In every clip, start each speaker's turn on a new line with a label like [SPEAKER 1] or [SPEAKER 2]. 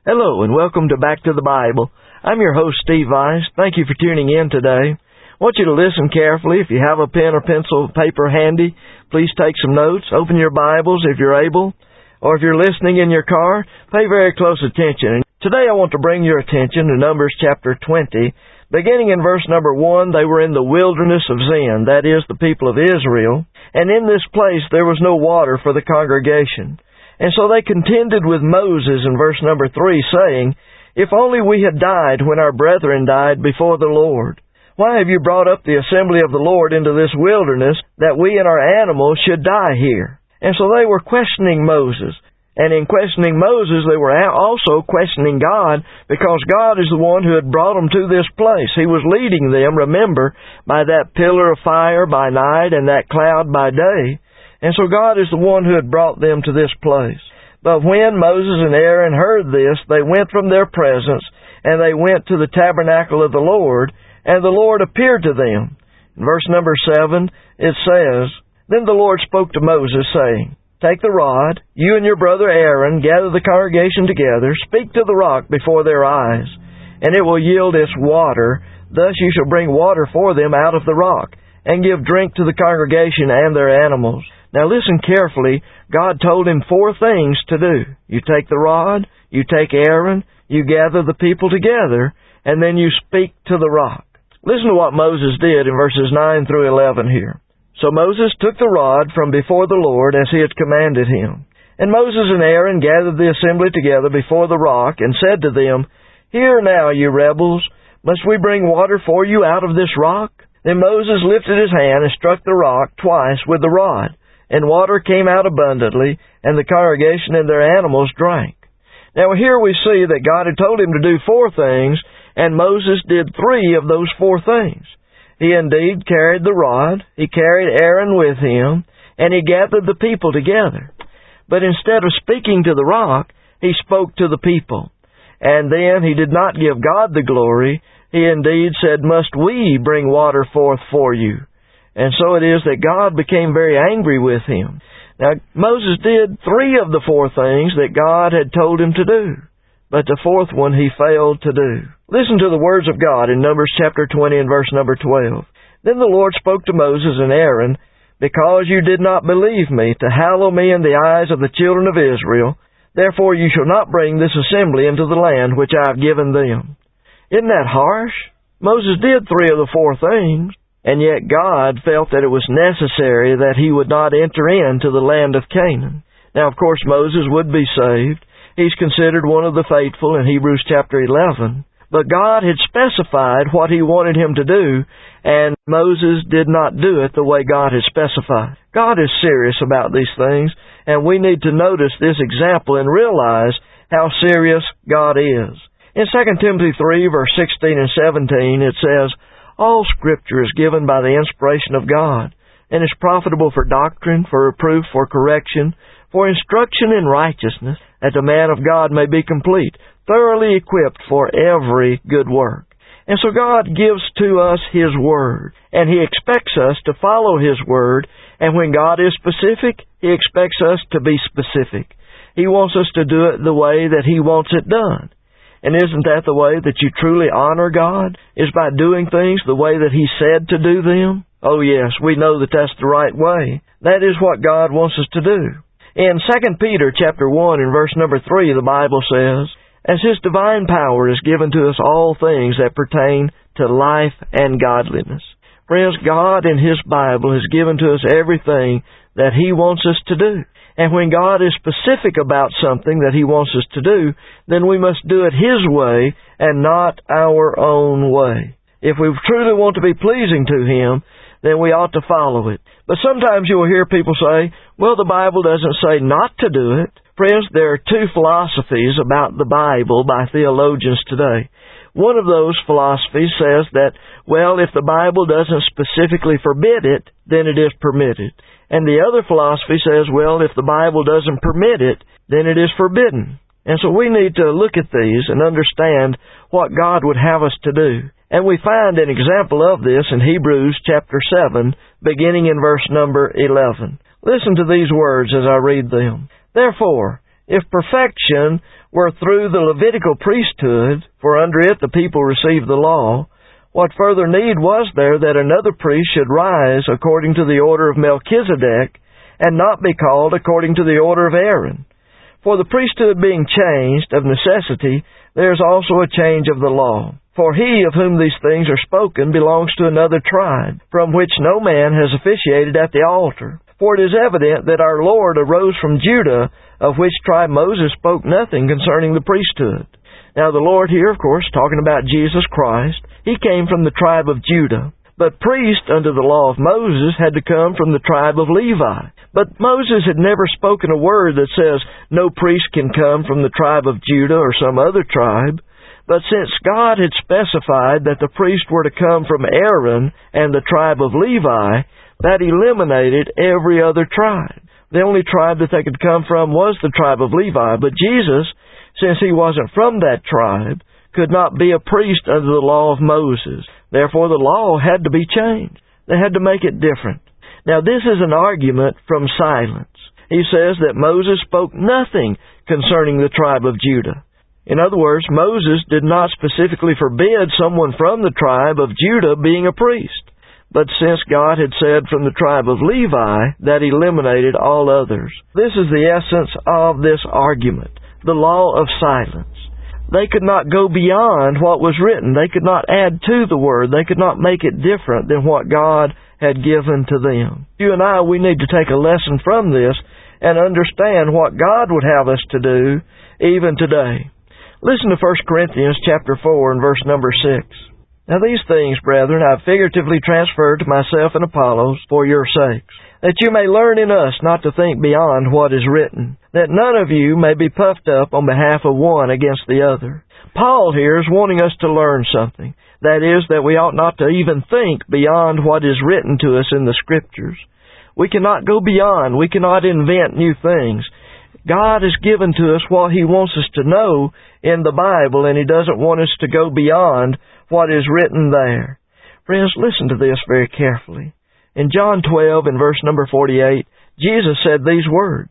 [SPEAKER 1] Hello, and welcome to Back to the Bible. I'm your host, Steve Weiss. Thank you for tuning in today. I want you to listen carefully. If you have a pen or pencil, paper handy, please take some notes. Open your Bibles if you're able, or if you're listening in your car, pay very close attention. And today I want to bring your attention to Numbers chapter 20. Beginning in verse number 1, they were in the wilderness of Zin, that is, the people of Israel, and in this place there was no water for the congregation. And so they contended with Moses in verse number 3, saying, If only we had died when our brethren died before the Lord. Why have you brought up the assembly of the Lord into this wilderness, that we and our animals should die here? And so they were questioning Moses. And in questioning Moses, they were also questioning God, because God is the one who had brought them to this place. He was leading them, remember, by that pillar of fire by night and that cloud by day. And so God is the one who had brought them to this place. But when Moses and Aaron heard this, they went from their presence, and they went to the tabernacle of the Lord, and the Lord appeared to them. In verse number 7, it says, Then the Lord spoke to Moses, saying, Take the rod, you and your brother Aaron, gather the congregation together, speak to the rock before their eyes, and it will yield its water. Thus you shall bring water for them out of the rock, and give drink to the congregation and their animals. Now listen carefully. God told him 4 things to do. You take the rod, you take Aaron, you gather the people together, and then you speak to the rock. Listen to what Moses did in verses 9 through 11 here. So Moses took the rod from before the Lord as he had commanded him. And Moses and Aaron gathered the assembly together before the rock, and said to them, Hear now, you rebels, must we bring water for you out of this rock? Then Moses lifted his hand and struck the rock twice with the rod, and water came out abundantly, and the congregation and their animals drank. Now here we see that God had told him to do 4 things, and Moses did 3 of those 4 things. He indeed carried the rod, he carried Aaron with him, and he gathered the people together. But instead of speaking to the rock, he spoke to the people. And then he did not give God the glory. He indeed said, Must we bring water forth for you? And so it is that God became very angry with him. Now, Moses did 3 of the 4 things that God had told him to do, but the 4th one he failed to do. Listen to the words of God in Numbers chapter 20 and verse number 12. Then the Lord spoke to Moses and Aaron, Because you did not believe me to hallow me in the eyes of the children of Israel, therefore you shall not bring this assembly into the land which I have given them. Isn't that harsh? Moses did 3 of the 4 things. And yet God felt that it was necessary that he would not enter into the land of Canaan. Now, of course, Moses would be saved. He's considered one of the faithful in Hebrews chapter 11. But God had specified what he wanted him to do, and Moses did not do it the way God had specified. God is serious about these things, and we need to notice this example and realize how serious God is. In 2 Timothy 3, verse 16 and 17, it says, All Scripture is given by the inspiration of God, and is profitable for doctrine, for reproof, for correction, for instruction in righteousness, that the man of God may be complete, thoroughly equipped for every good work. And so God gives to us His Word, and He expects us to follow His Word, and when God is specific, He expects us to be specific. He wants us to do it the way that He wants it done. And isn't that the way that you truly honor God? Is by doing things the way that He said to do them? Oh yes, we know that that's the right way. That is what God wants us to do. In 2 Peter chapter 1 and verse number 3, the Bible says, As His divine power is given to us all things that pertain to life and godliness. Friends, God in His Bible has given to us everything that He wants us to do. And when God is specific about something that He wants us to do, then we must do it His way and not our own way. If we truly want to be pleasing to Him, then we ought to follow it. But sometimes you will hear people say, well, the Bible doesn't say not to do it. Friends, there are 2 philosophies about the Bible by theologians today. One of those philosophies says that, well, if the Bible doesn't specifically forbid it, then it is permitted. And the other philosophy says, well, if the Bible doesn't permit it, then it is forbidden. And so we need to look at these and understand what God would have us to do. And we find an example of this in Hebrews chapter 7, beginning in verse number 11. Listen to these words as I read them. Therefore, If perfection were through the Levitical priesthood, for under it the people received the law, what further need was there that another priest should rise according to the order of Melchizedek, and not be called according to the order of Aaron? For the priesthood being changed, of necessity, there is also a change of the law. For he of whom these things are spoken belongs to another tribe, from which no man has officiated at the altar. For it is evident that our Lord arose from Judah, of which tribe Moses spoke nothing concerning the priesthood. Now the Lord here, of course, talking about Jesus Christ, he came from the tribe of Judah. But priests under the law of Moses had to come from the tribe of Levi. But Moses had never spoken a word that says no priest can come from the tribe of Judah or some other tribe. But since God had specified that the priests were to come from Aaron and the tribe of Levi, that eliminated every other tribe. The only tribe that they could come from was the tribe of Levi. But Jesus, since he wasn't from that tribe, could not be a priest under the law of Moses. Therefore, the law had to be changed. They had to make it different. Now, this is an argument from silence. He says that Moses spoke nothing concerning the tribe of Judah. In other words, Moses did not specifically forbid someone from the tribe of Judah being a priest. But since God had said from the tribe of Levi, that eliminated all others. This is the essence of this argument, the law of silence. They could not go beyond what was written. They could not add to the Word. They could not make it different than what God had given to them. You and I, we need to take a lesson from this and understand what God would have us to do even today. Listen to 1 Corinthians chapter 4 and verse number 6. Now these things, brethren, I have figuratively transferred to myself and Apollos for your sakes, that you may learn in us not to think beyond what is written, that none of you may be puffed up on behalf of one against the other. Paul here is wanting us to learn something. That is, that we ought not to even think beyond what is written to us in the Scriptures. We cannot go beyond. We cannot invent new things. God has given to us what He wants us to know in the Bible, and He doesn't want us to go beyond what is written there. Friends, listen to this very carefully. In John 12 and verse number 48, Jesus said these words,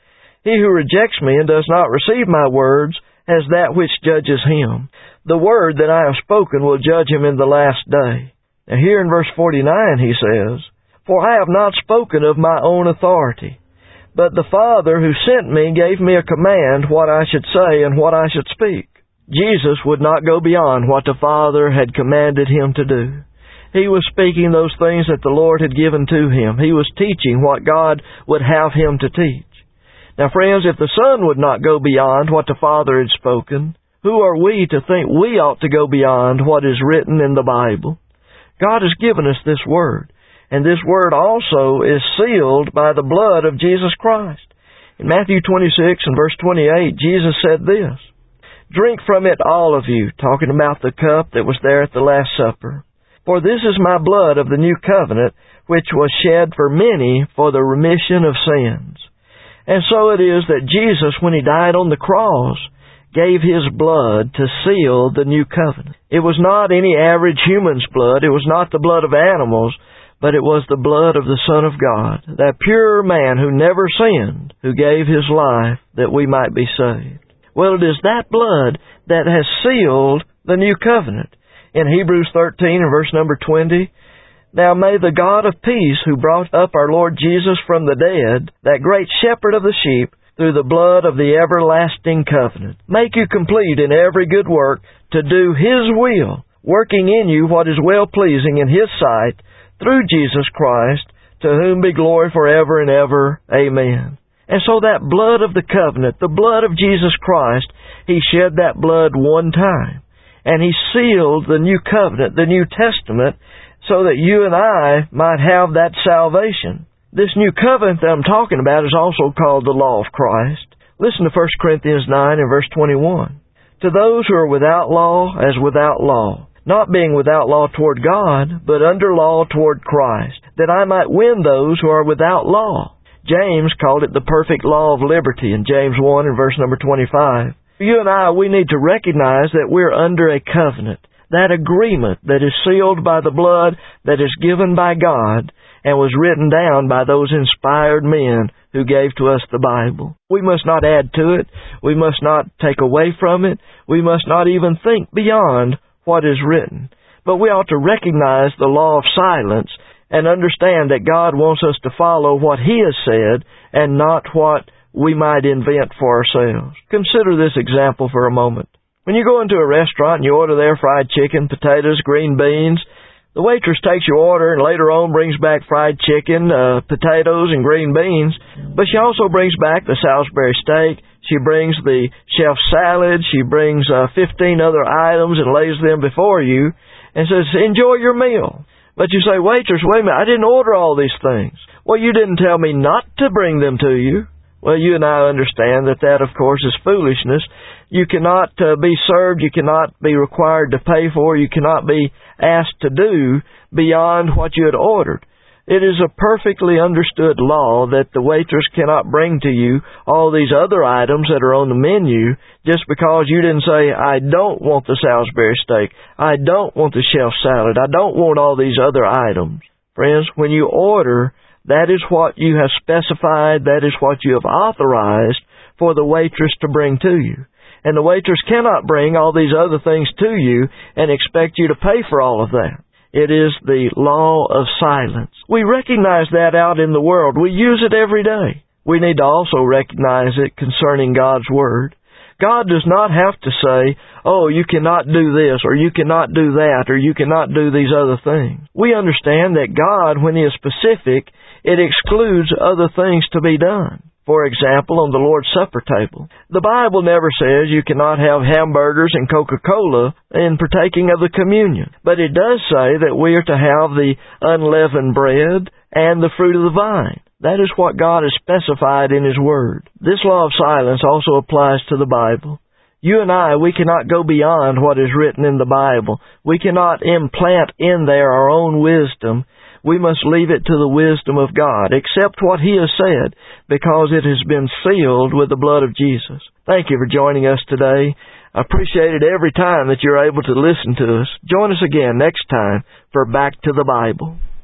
[SPEAKER 1] He who rejects me and does not receive my words has that which judges him. The word that I have spoken will judge him in the last day. Now here in verse 49 he says, For I have not spoken of my own authority, but the Father who sent me gave me a command what I should say and what I should speak. Jesus would not go beyond what the Father had commanded him to do. He was speaking those things that the Lord had given to him. He was teaching what God would have him to teach. Now, friends, if the Son would not go beyond what the Father had spoken, who are we to think we ought to go beyond what is written in the Bible? God has given us this Word, and this Word also is sealed by the blood of Jesus Christ. In Matthew 26 and verse 28, Jesus said this, Drink from it all of you, talking about the cup that was there at the Last Supper. For this is my blood of the new covenant, which was shed for many for the remission of sins. And so it is that Jesus, when He died on the cross, gave His blood to seal the new covenant. It was not any average human's blood. It was not the blood of animals, but it was the blood of the Son of God, that pure man who never sinned, who gave His life that we might be saved. Well, it is that blood that has sealed the new covenant. In Hebrews 13 and verse number 20, Now may the God of peace, who brought up our Lord Jesus from the dead, that great shepherd of the sheep, through the blood of the everlasting covenant, make you complete in every good work to do His will, working in you what is well-pleasing in His sight, through Jesus Christ, to whom be glory forever and ever. Amen. And so that blood of the covenant, the blood of Jesus Christ, He shed that blood one time. And He sealed the new covenant, the New Testament, so that you and I might have that salvation. This new covenant that I'm talking about is also called the law of Christ. Listen to 1 Corinthians 9 and verse 21. To those who are without law, as without law, not being without law toward God, but under law toward Christ, that I might win those who are without law. James called it the perfect law of liberty in James 1 and verse number 25. You and I, we need to recognize that we're under a covenant, that agreement that is sealed by the blood that is given by God and was written down by those inspired men who gave to us the Bible. We must not add to it. We must not take away from it. We must not even think beyond what is written. But we ought to recognize the law of silence and understand that God wants us to follow what He has said and not what we might invent for ourselves. Consider this example for a moment. When you go into a restaurant and you order their fried chicken, potatoes, green beans, the waitress takes your order and later on brings back fried chicken, potatoes, and green beans, but she also brings back the Salisbury steak. She brings the chef salad. She brings 15 other items and lays them before you and says, enjoy your meal. But you say, waitress, wait a minute, I didn't order all these things. Well, you didn't tell me not to bring them to you. Well, you and I understand that, of course, is foolishness. You cannot be served, you cannot be required to pay for, you cannot be asked to do beyond what you had ordered. It is a perfectly understood law that the waitress cannot bring to you all these other items that are on the menu just because you didn't say, I don't want the Salisbury steak, I don't want the chef salad, I don't want all these other items. Friends, when you order, that is what you have specified, that is what you have authorized for the waitress to bring to you. And the waitress cannot bring all these other things to you and expect you to pay for all of that. It is the law of silence. We recognize that out in the world. We use it every day. We need to also recognize it concerning God's Word. God does not have to say, oh, you cannot do this, or you cannot do that, or you cannot do these other things. We understand that God, when He is specific, it excludes other things to be done. For example, on the Lord's Supper table, the Bible never says you cannot have hamburgers and Coca-Cola in partaking of the communion. But it does say that we are to have the unleavened bread and the fruit of the vine. That is what God has specified in His Word. This law of silence also applies to the Bible. You and I, we cannot go beyond what is written in the Bible. We cannot implant in there our own wisdom. We must leave it to the wisdom of God, accept what He has said, because it has been sealed with the blood of Jesus. Thank you for joining us today. I appreciate it every time that you're able to listen to us. Join us again next time for Back to the Bible.